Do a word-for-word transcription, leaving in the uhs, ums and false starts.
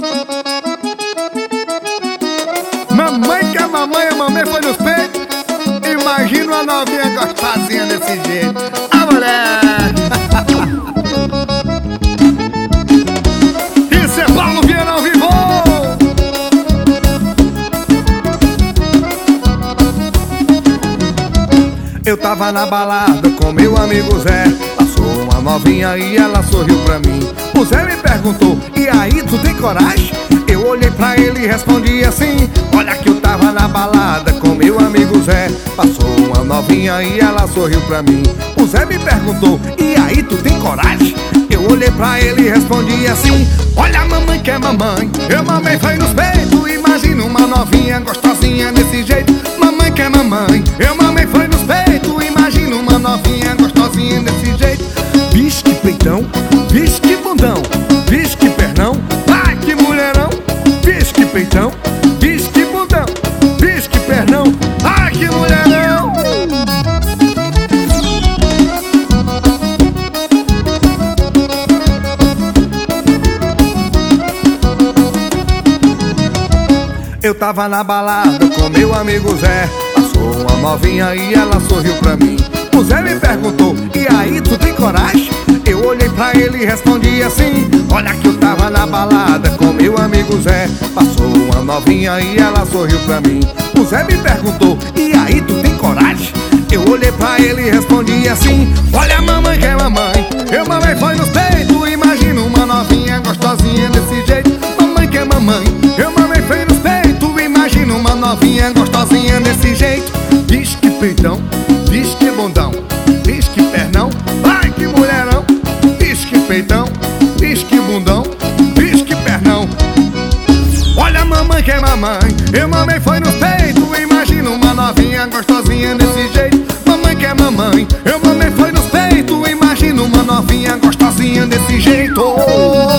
Mamãe que a mamãe, a mamãe foi nos peitos. Imagina uma novinha gostosinha desse jeito. A mulher. Isso é Paulo Viana ao vivo. Eu tava na balada com meu amigo Zé. Passou uma novinha e ela sorriu pra mim. O Zé me perguntou: e aí, tu tem coragem? Eu olhei pra ele e respondi assim: olha que eu tava na balada com meu amigo Zé. Passou uma novinha e ela sorriu pra mim. O Zé me perguntou: e aí, tu tem coragem? Eu olhei pra ele e respondi assim: olha a mamãe que é mamãe, eu mamãe foi nos peitos. Imagina uma novinha gostosinha desse jeito. Mamãe que é mamãe, eu mamãe foi nos peitos. Imagina uma novinha gostosinha desse jeito. Vixe que peitão, vixe que bundão, vixe que pernão, ai que mulherão. Vixe que peitão, vixe que bundão, vixe que pernão, ai que mulherão. Eu tava na balada com meu amigo Zé. Passou uma novinha e ela sorriu pra mim. O Zé me perguntou: e aí, tu tem coragem? Eu olhei pra ele e respondi assim: olha que eu tava na balada com meu amigo Zé. Passou uma novinha e ela sorriu pra mim. O Zé me perguntou: e aí, tu tem coragem? Eu olhei pra ele e respondi assim: olha a mamãe que é mamãe, eu mamãe foi nos peitos. Imagina uma novinha gostosinha desse jeito. Mamãe que é mamãe, eu mamãe foi nos peitos. Imagina uma novinha gostosinha desse jeito. Vixe que peitão, vixe que bundão, vixe que pernão, ai que mulherão. Vixe que peitão, vixe que bundão, vixe que pernão. Olha a mamãe que é mamãe, eu mamãe foi nos peitos. Imagina uma novinha gostosinha desse jeito. Mamãe que é mamãe, eu mamãe foi nos peitos. Imagina uma novinha gostosinha desse jeito.